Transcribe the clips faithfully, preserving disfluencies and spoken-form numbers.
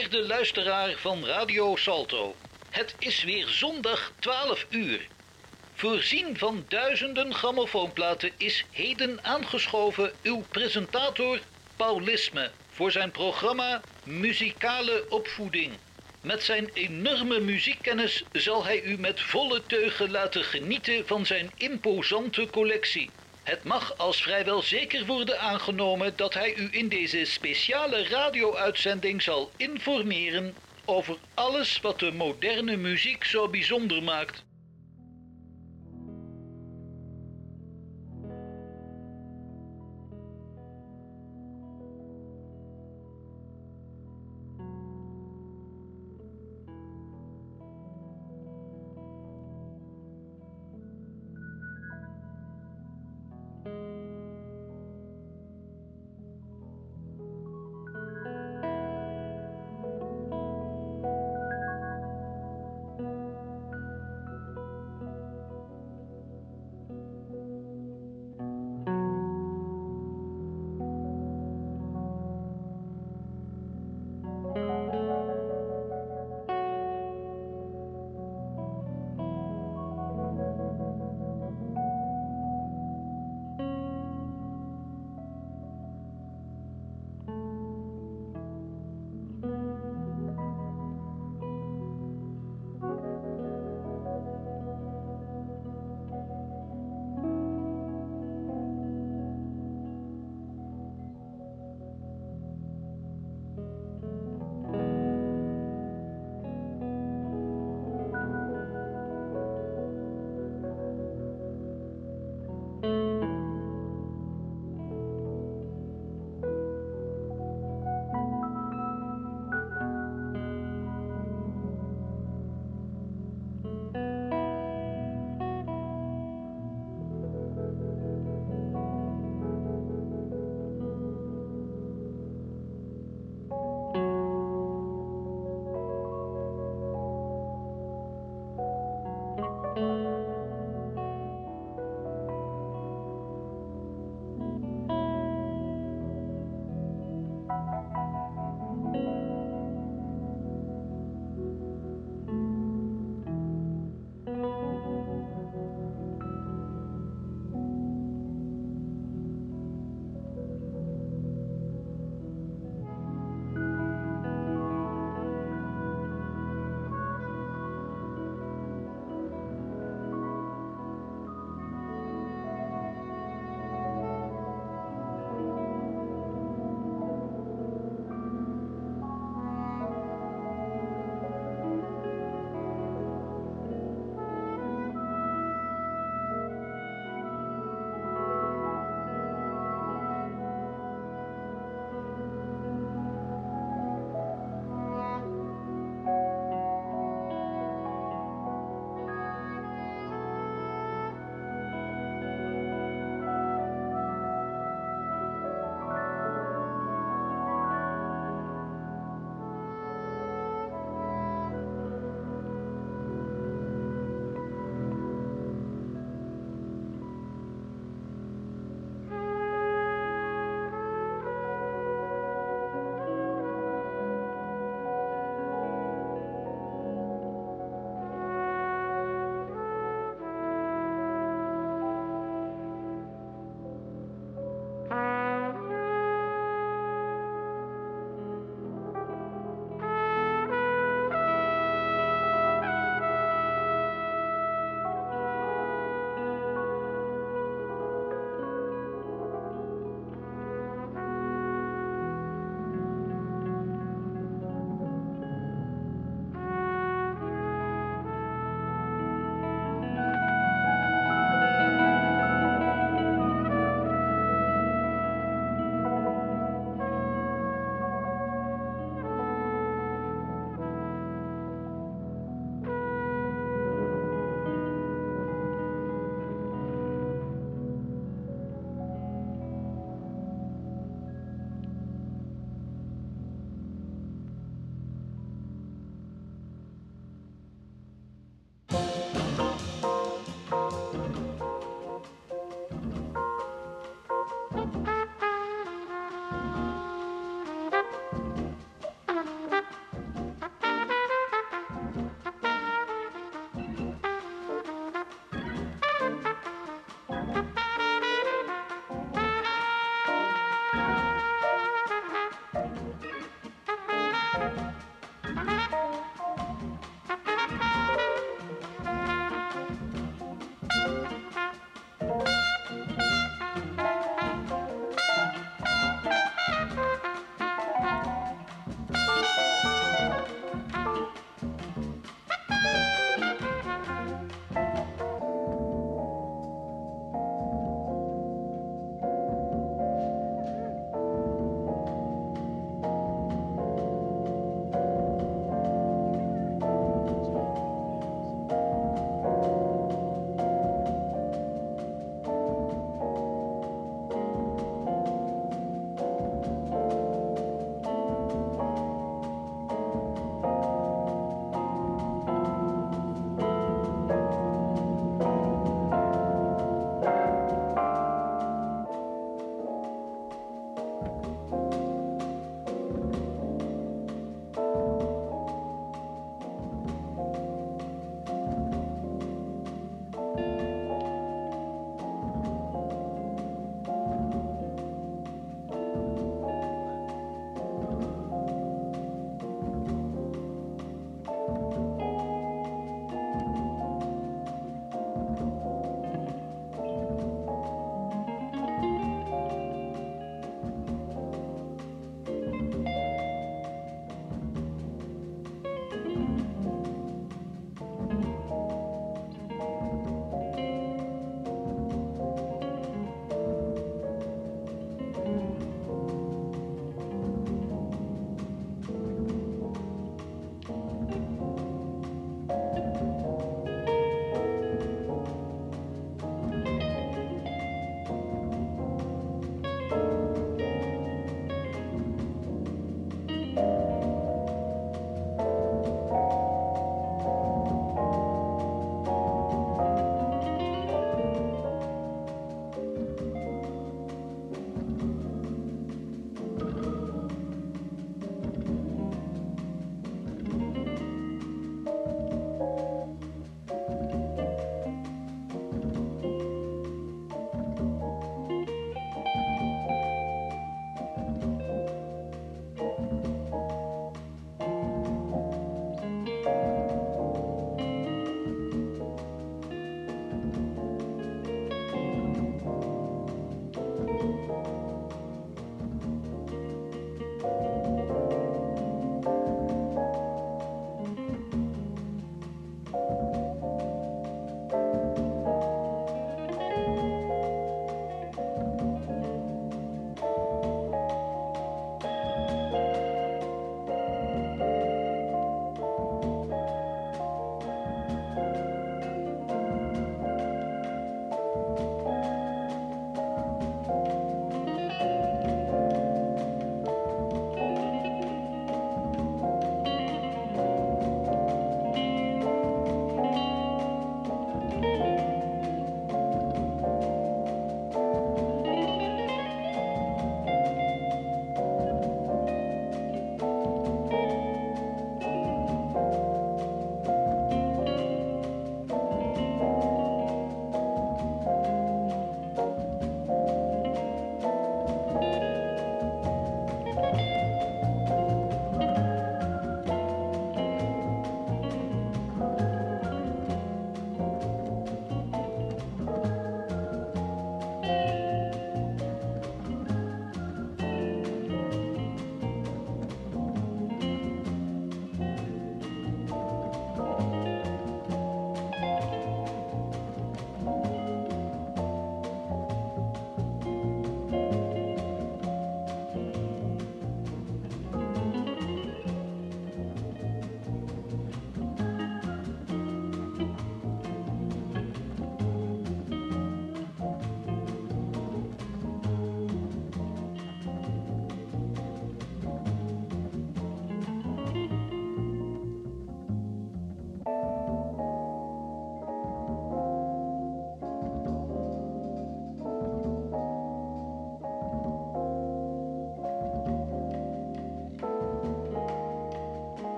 Gewaarde luisteraar van Radio Salto. Het is weer zondag twaalf uur. Voorzien van duizenden grammofoonplaten is heden aangeschoven uw presentator Paul Lisme voor zijn programma Muzikale Opvoeding. Met zijn enorme muziekkennis zal hij u met volle teugen laten genieten van zijn imposante collectie. Het mag als vrijwel zeker worden aangenomen dat hij u in deze speciale radio-uitzending zal informeren over alles wat de moderne muziek zo bijzonder maakt.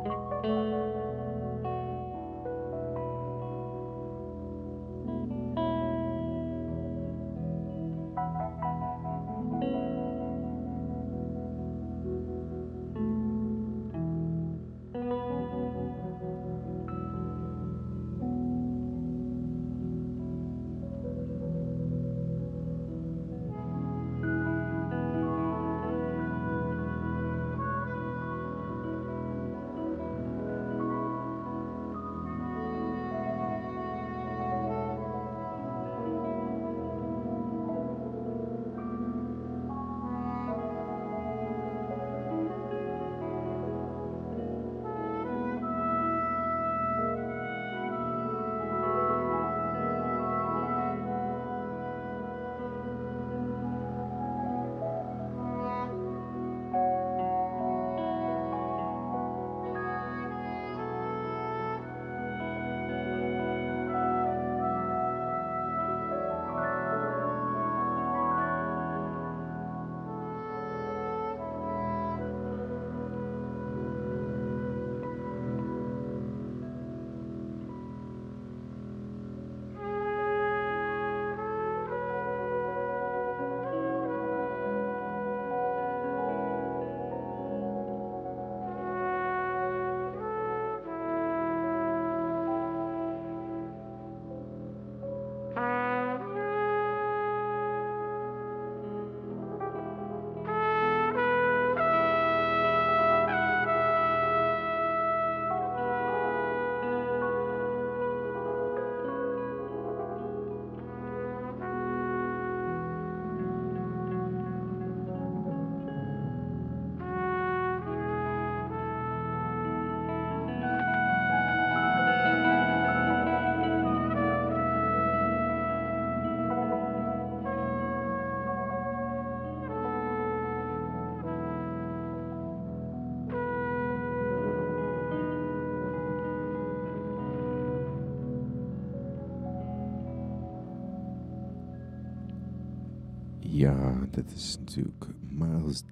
Ja, dat is natuurlijk Miles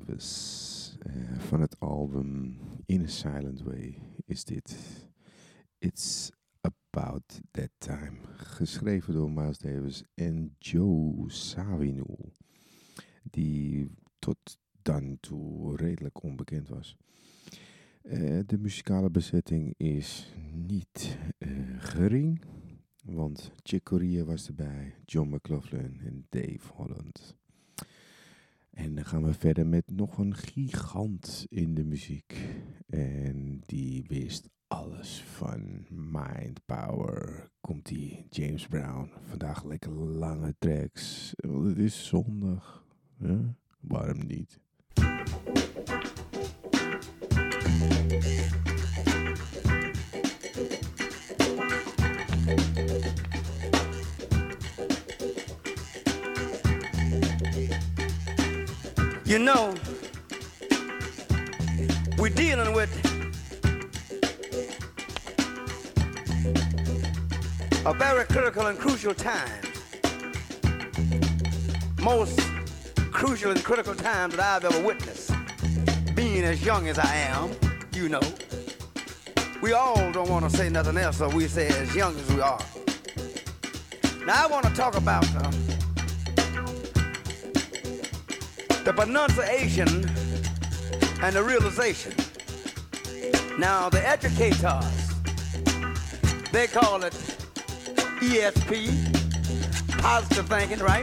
Davis. Uh, van het album In a Silent Way is dit. It's About That Time. Geschreven door Miles Davis en Joe Zawinul. Die tot dan toe redelijk onbekend was. Uh, de muzikale bezetting is niet uh, gering. Want Chick Corea was erbij, John McLaughlin en Dave Holland. En dan gaan we verder met nog een gigant in de muziek. En die wist alles van Mind Power. Komt die James Brown. Vandaag lekker lange tracks. Want het is zondag. Huh? Waarom niet? You know, we're dealing with a very critical and crucial time. Most crucial and critical times that I've ever witnessed. Being as young as I am, you know. We all don't want to say nothing else, so we say as young as we are. Now I want to talk about uh, the pronunciation and the realization. Now the educators, they call it E S P, positive thinking, right?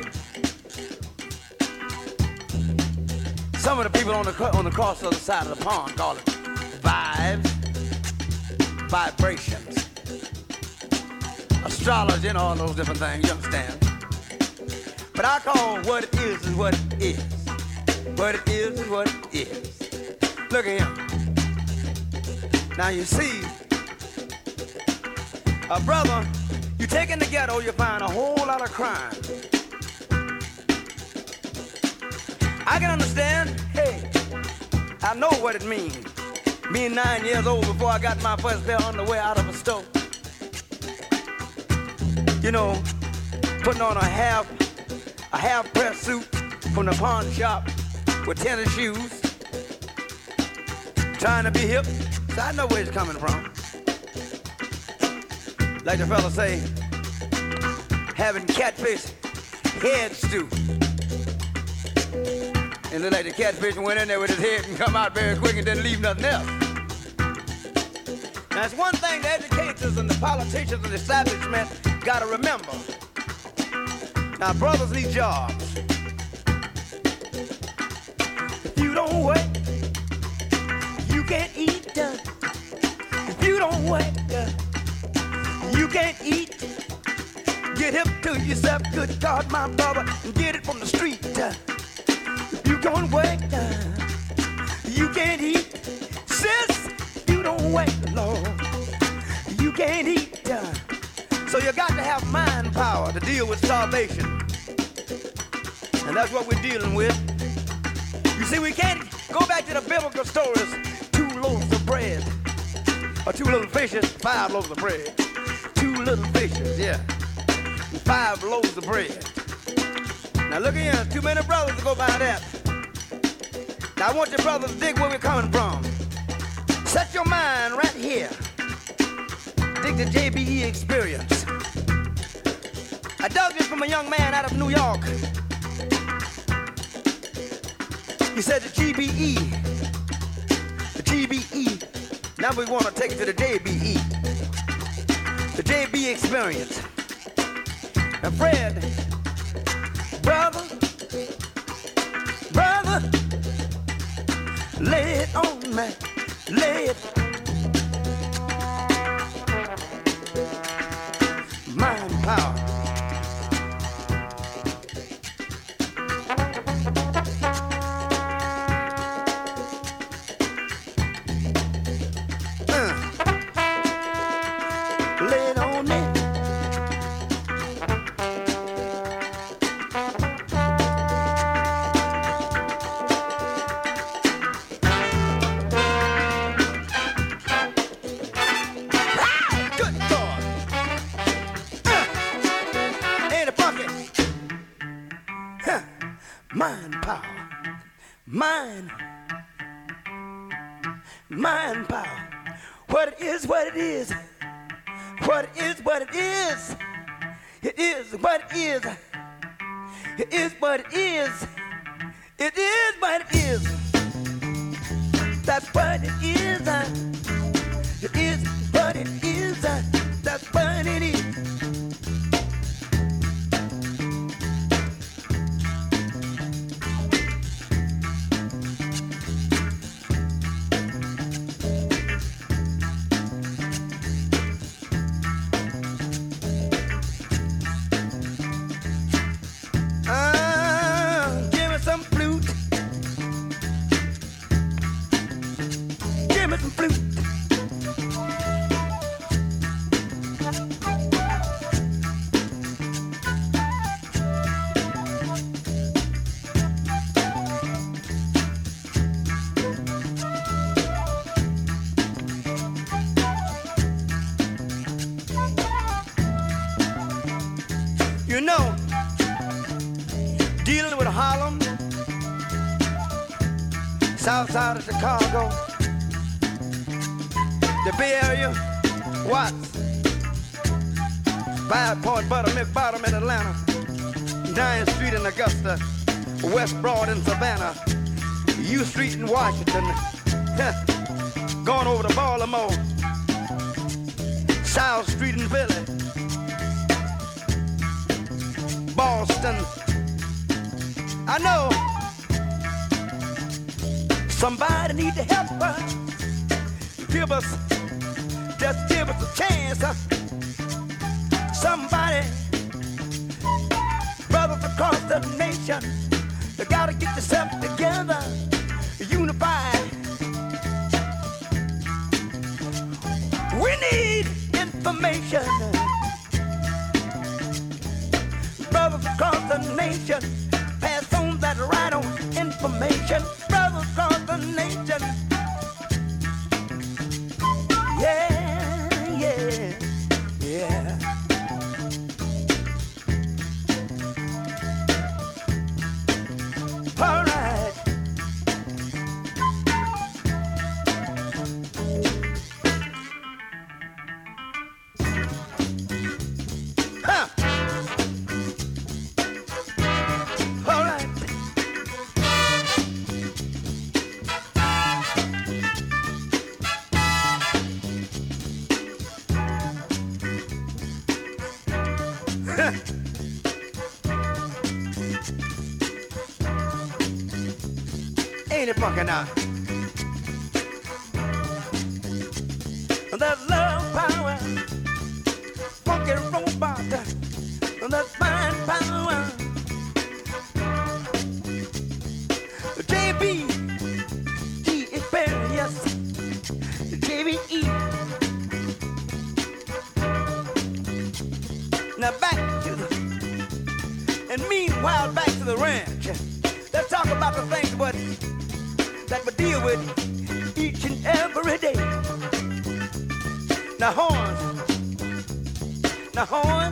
Some of the people on the on the cross other side of the pond call it vibes, vibrations, astrology, and all those different things. You understand? But I call what it is is what it is. What it is is what it is. Look at him. Now you see, a brother, you take in the ghetto, you find a whole lot of crime. I can understand, hey, I know what it means. Being nine years old before I got my first pair of underwear out of a store. You know, putting on a half, a half press suit from the pawn shop with tennis shoes, trying to be hip, So I know where it's coming from. Like the fella say, having catfish head stew. And then like the catfish went in there with his head and come out very quick and didn't leave nothing else. Now it's one thing the educators and the politicians and the establishment gotta remember. Now brothers need jobs. If you don't work, you can't eat. Uh, if you don't work, uh, you can't eat. Get hip to yourself, good God, my brother, and get it from the street. Uh, if you don't work, uh, you can't eat. Sis, you don't work, Lord, you can't eat. Uh, so you got to have mind power to deal with starvation. And that's what we're dealing with. You see, we can't go back to the biblical stories. Two loaves of bread, or two little fishes, five loaves of bread. Two little fishes, yeah. Five loaves of bread. Now look here, too many brothers to go by that. Now I want your brothers to dig where we're coming from. Set your mind right here. Dig the J B E experience. I dug this from a young man out of New York. He said the G B E, the G B E. Now we want to take it to the J B E, the J B experience. And Fred, brother, brother, lay it on me, lay it. Mind power. You know, dealing with Harlem, south side of Chicago, the Bay Area, Watts, Five Point, Buttermilk Bottom in Atlanta, Ninth Street in Augusta, West Broad in Savannah, U Street in Washington, going over to Baltimore, South Street in Philly, Boston. I know somebody need to help us. Give us, just give us a chance. Uh, somebody, brothers across the nation, you gotta get yourself together, unified. We need information. Brothers across the nation, pass on that right on information. Brothers across the nation. Yeah, yeah, yeah. All right. Ain't it funky now? That love power, funky robot, that fine power. J B G Experience, J B E. Now back to the, and meanwhile back to the ranch. Let's talk about the things what, that we deal with each and every day. Now horns, now horns,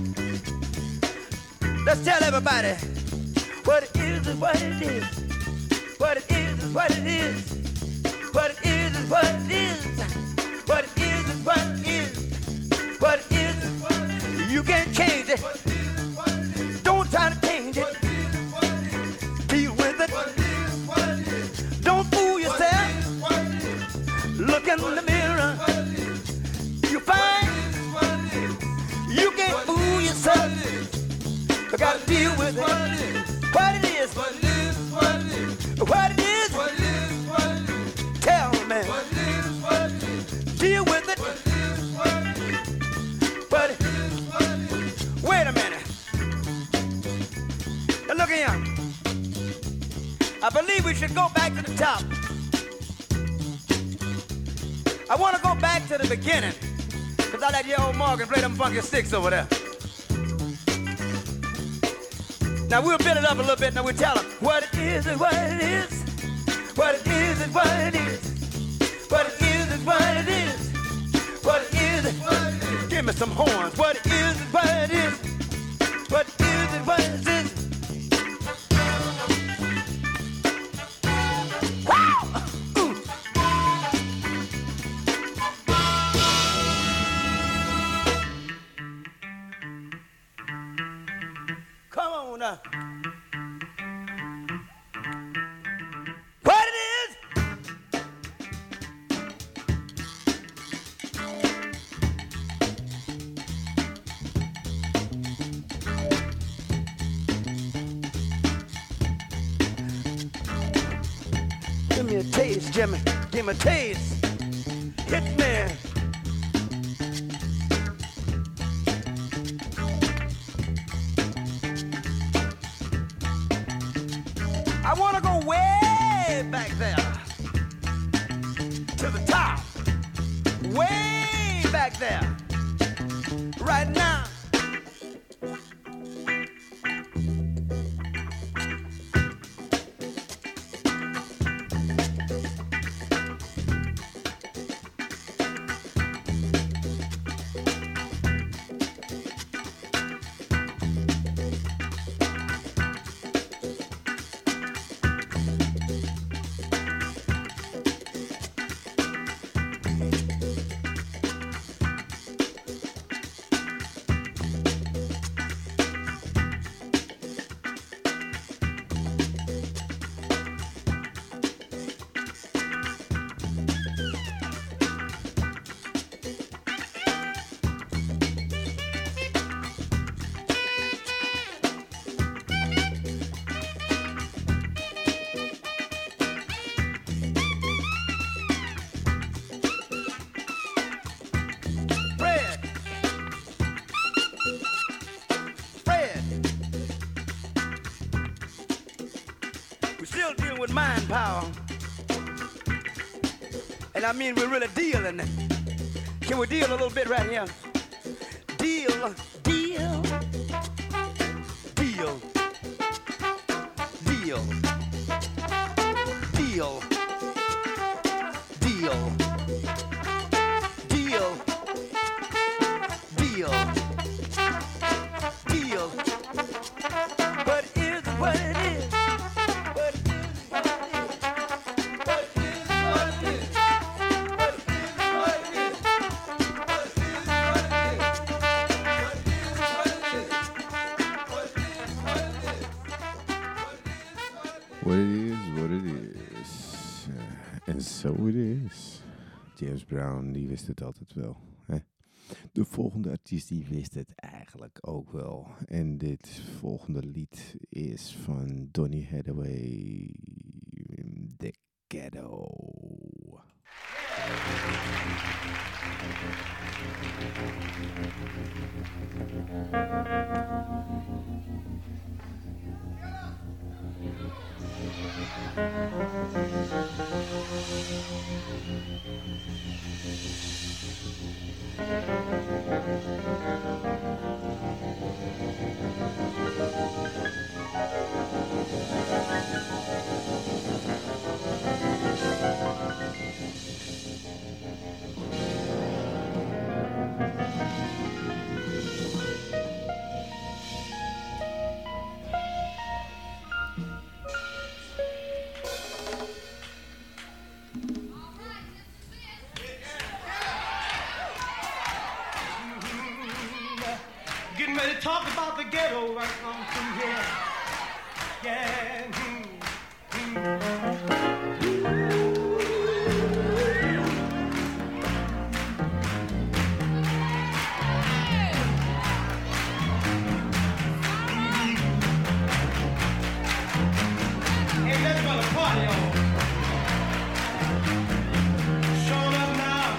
let's tell everybody what it is and what it is, what it is and what it is, what it is and what it is, what it is and what it is, what it is and what it is. You can't change it, don't try to change it, deal with it, don't fool yourself, look in the mirror. You find you can't fool yourself. You gotta deal with it. What it is, what it is, what it is, what it is, what it is, what it is. Tell me, man. What it is, what it is. Deal with it. What it is, what it is. But it is, what it is. Wait a minute. Now look here. I believe we should go back to the top. I want to go back to the beginning. Cause I let your old Morgan play them funky sticks over there. Now we'll build it up a little bit. Now we'll tell them what it is and what it is. What it is and what it is. What it is and what it is. What it is and what it is. Give me some horns. What it is and what it is. What it is and what it is. Wow! Ooh. Come on now. What it is? Give me a taste, Jimmy. Give me a taste. Hit me. I want to go way back there to the top, way back there, right now. With mind power, and I mean we're really dealing. Can we deal a little bit right here? Deal, deal, deal, deal, deal, deal, deal, deal, deal. But it is what it is. What it is, what it is. Uh, en zo it is. James Brown, die wist het altijd wel. Hè? De volgende artiest die wist het eigenlijk ook wel. En dit volgende lied is van Donny Hathaway, The Ghetto. Getting ready to talk about the ghetto right now from here. Yeah. Mm-hmm. Hey, let's go to party, y'all. Showing up now.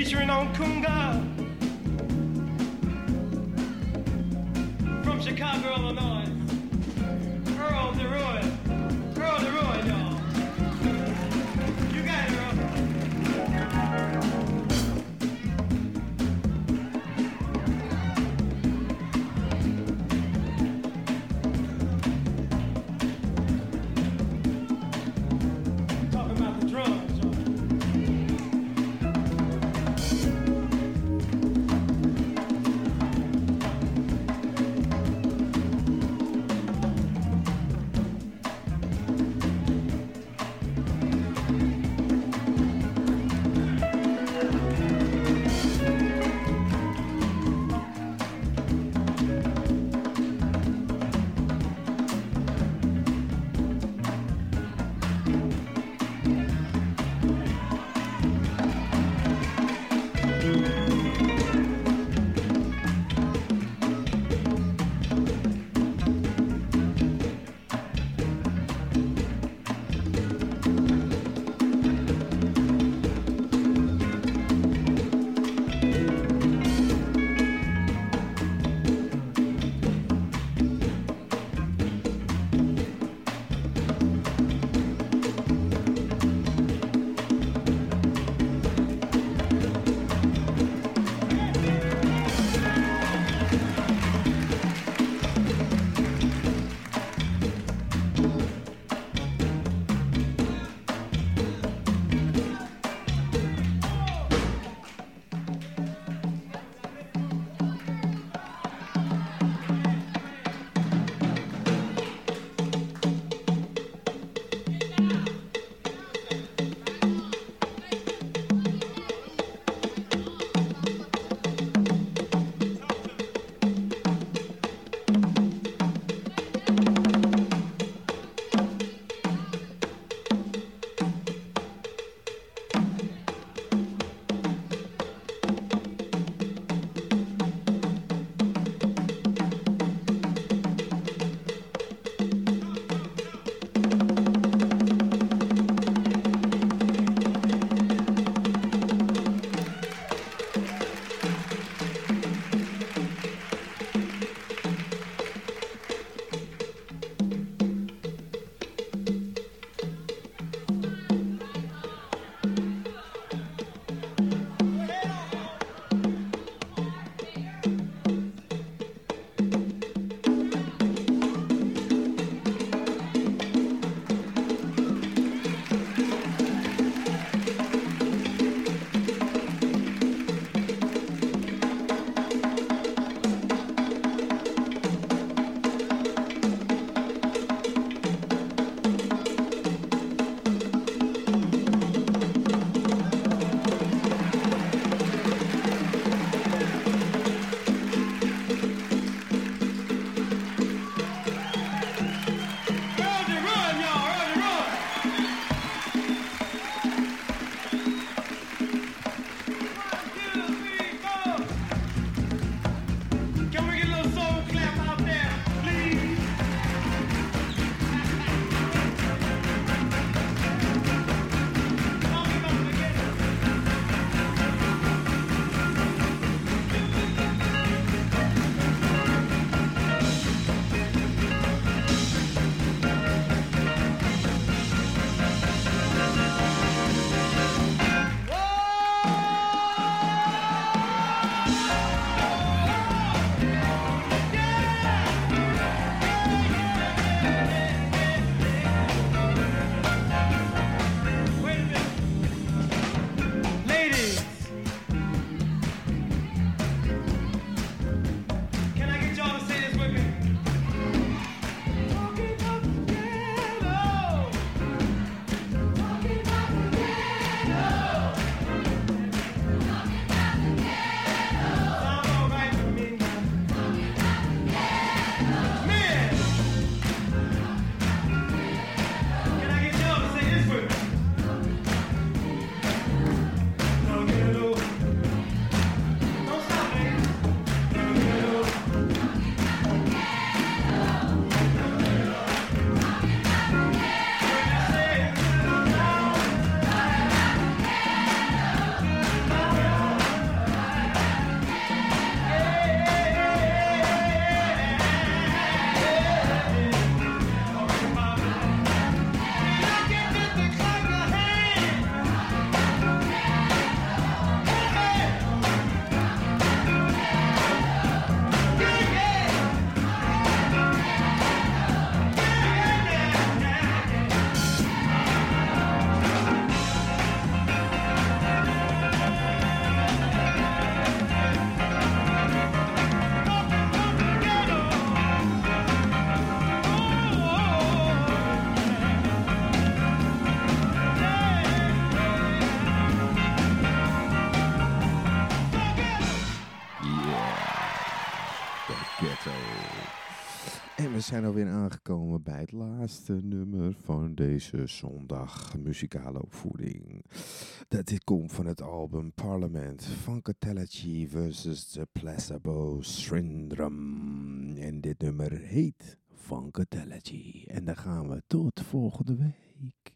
featuring on Kunga from Chicago, Illinois. Earl DeRoy. Earl DeRoy, y'all. You got it, Earl. Talking about the drums, y'all. we zijn alweer aangekomen bij het laatste nummer van deze zondag muzikale opvoeding. Dat dit komt van het album Parliament, Funkadelic versus The Placebo Syndrome. En dit nummer heet Funkadelic. En dan gaan we tot volgende week.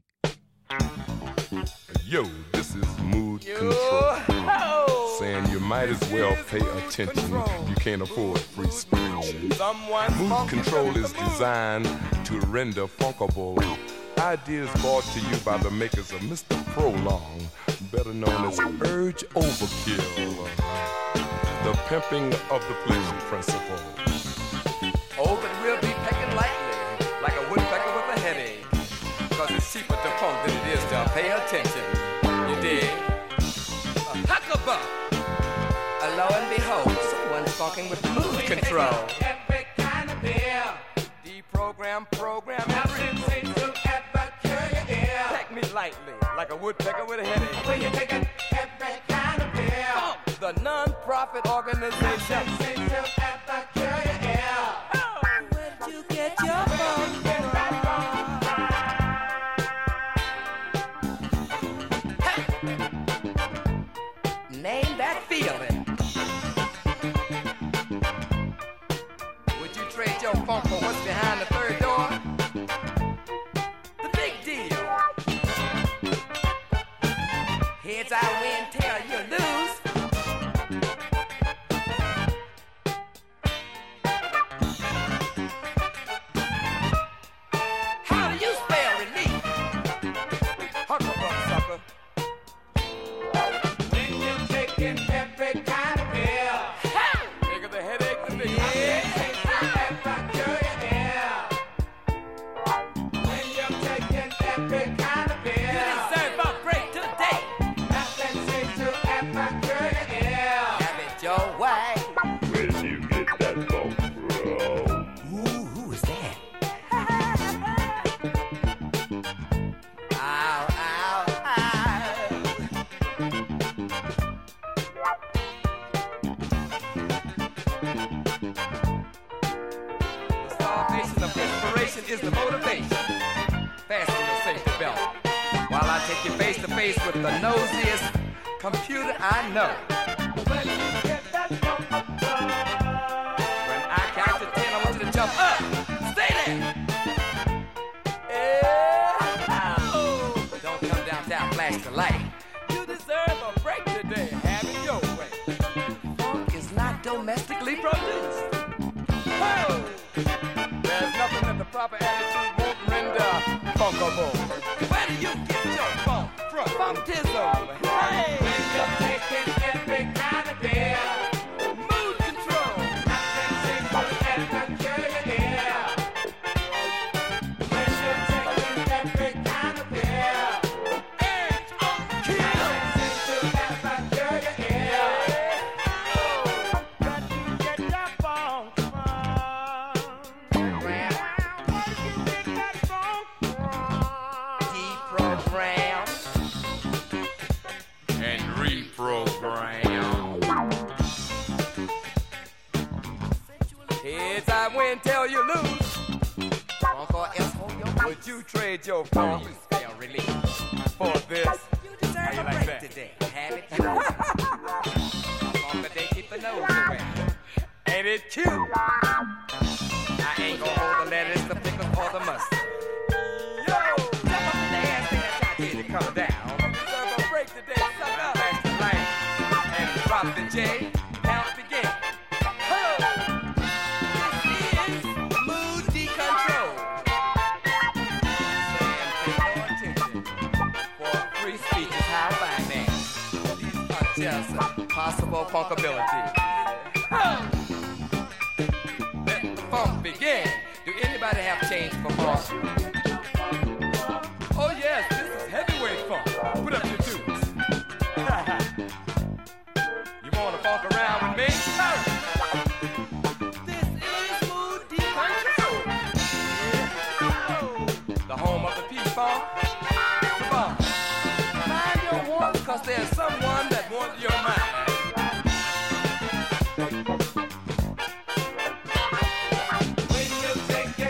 Yo, this is Mood Control. Yo, Saying you might as well pay attention. You can't afford free speech. Mood Control is designed to render funkable ideas brought to you by the makers of Mister Prolong, better known as Urge Overkill. The pimping of the pleasure principle. oh, but we'll be pecking lightly, like a woodpecker with a headache. Cause it's cheaper to funk than it is to pay attention. You dig? A hucklebuck. Uh, lo and behold, someone's funking with Mood Control. Every kind of beer. Deprogram, program, everything to ever cure your ear. Peck me lightly, like a woodpecker with a headache. When you're taking every kind of beer. Funk, the non-profit organization. Everything to ever cure your ear. Oh, where did you get your funk from? Name that feeling. Would you trade your funk for what's behind the third door? The big deal. Heads I win, tail you lose. How do you spell relief? Hucklebuck sucker. Every kind of beer. Nigga, the headache, the nigga. When you're taking every kind of beer. You deserve a break today. Nothing seems to ever cure your ear. Have it your way. Where do you get that funk from? Ooh, who is that? Ow, ow, ow. The starvation of inspiration is the motivation. Fasten your safety belt while I take you face to face with the nosiest computer I know. When I count to ten, I want you to jump up. Stay there. Yeah. Oh. Don't come downtown, flash the light. You deserve a break today. Have it your way. Funk is not domestically produced. Oh. There's nothing that the proper attitude won't render funkable. Where do you get your funk from? Funktism. Hey. When you're taking every kind of beer. Mood Control. Nothing seems to ever cure your ear. When you're taking every kind of beer. Urge Overkill. Nothing seems to ever cure your ear. Oh, where do you get your funk from? Where do you get that funk from? Deprogram. And reprogram. Heads I win, tail you lose. Funk or else hold your peace. Would you trade your funk spell relief for this? You deserve How you a like break that? today. Have it your way. Funk a day, keep the nose away. Ain't it cute? I ain't gonna hold the lettuce, the pickles, or the mustard. Yo, jump up in the air, say that I did it come down. You deserve a break today, suck up. Flash the light and drop the J. Count begin. Ho! This is Mood Decontrol. Saying pay no attention, for free speech is high finance. These are just possible funkability. Ho! Let the funk begin. Do anybody have change for funk? Oh yes, this is heavyweight funk. Put up your tunes. You wanna funk around with me? This is Mood Decontrol. The home of the P-Funk. Come on. Find your warmth, cause there's someone that wants your mind. When you take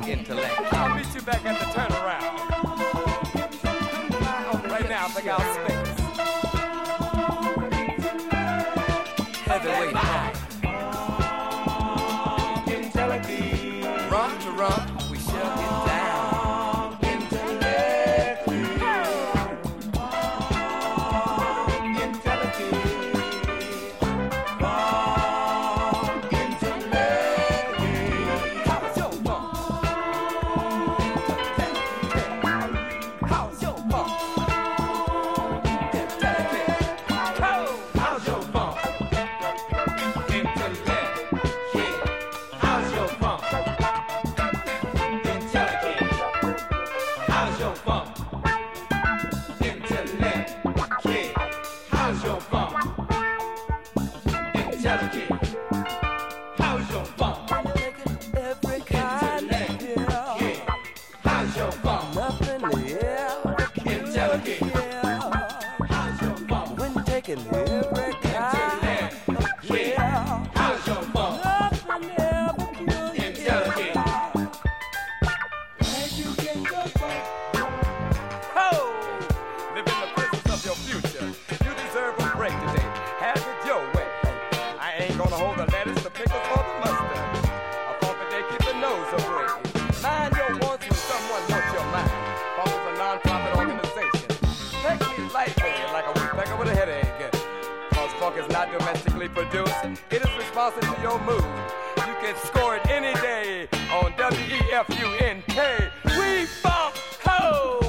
intellect. I'll meet you back at the turnaround. Right now, I think I'll space. Heavyweight high. Rum to rum, we shall get down. It is responsive to your mood. You can score it any day on W E F U N K. We funk ho!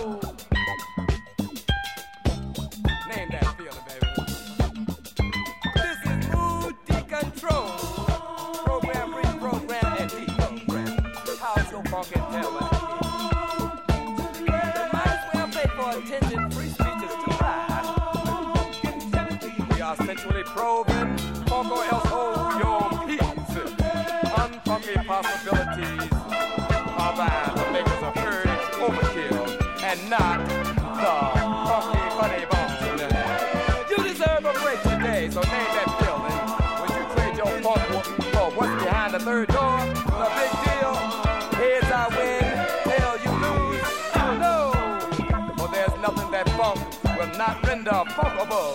Name that feeling, baby. This is Mood Decontrol. Program, reprogram, and deprogram. How's your funk and tell what it is? You might as well pay for attention. Free speech is too high. We are sensually proven. Funk or else hold your peace. Unfunky possibilities are by the makers of urge overkill and not the funky funny bone. You deserve a break today, so name that feeling. When you trade your funk for what's behind the third door, the big deal. Heads I win, tail you lose. Oh no, for there's nothing that funk will not render funkable.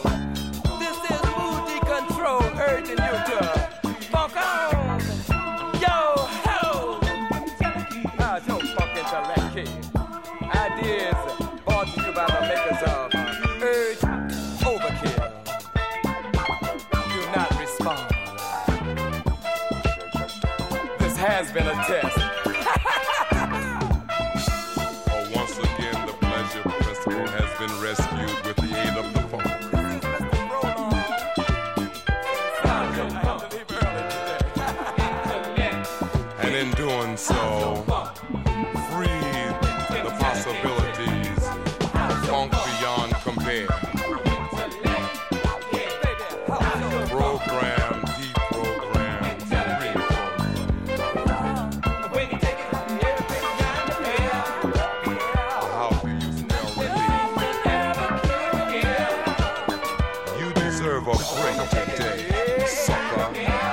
Urging you to funk on. Yo, ho! How's your funk intellect kid? Ideas brought to you by the makers of Urge Overkill. Do not respond. This has been a test. Oh, once again, the pleasure principle has been rescued with the aid of the funk. In doing so, free the possibilities, funk beyond compare. Program, deprogram, reprogram. How do you spell relief? You deserve a break today, sucker.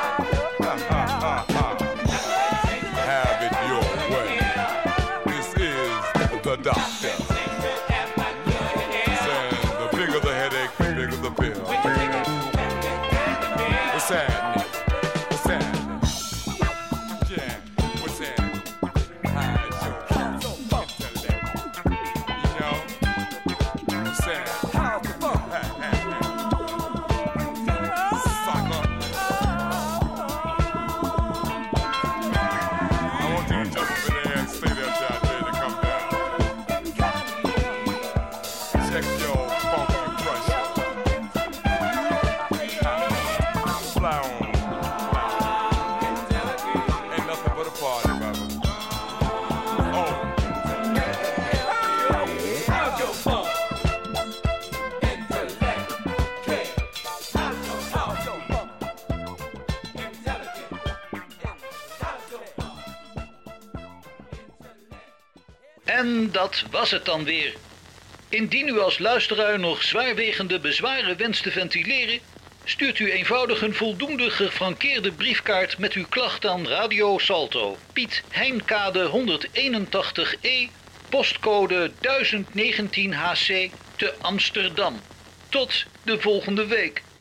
The doctor saying the bigger the headache, the bigger the pill. What's happening? What's happening? Yeah, what's happening? How's your intellect? You know? What's happening? How's the fun? Sucker. I want you to jump up in there and stay there, John. Check your funky pressure. Fly on. Ain't nothing but a party, baby. Oh. How's your funk? Intellect. How's your funk? Intelligent. How's your funk? En dat was het dan weer. Indien u als luisteraar nog zwaarwegende bezwaren wenst te ventileren, Stuurt u eenvoudig een voldoende gefrankeerde briefkaart met uw klacht aan Radio Salto. Piet Heinkade honderdeenentachtig E, postcode duizend negentien H C te Amsterdam. Tot de volgende week.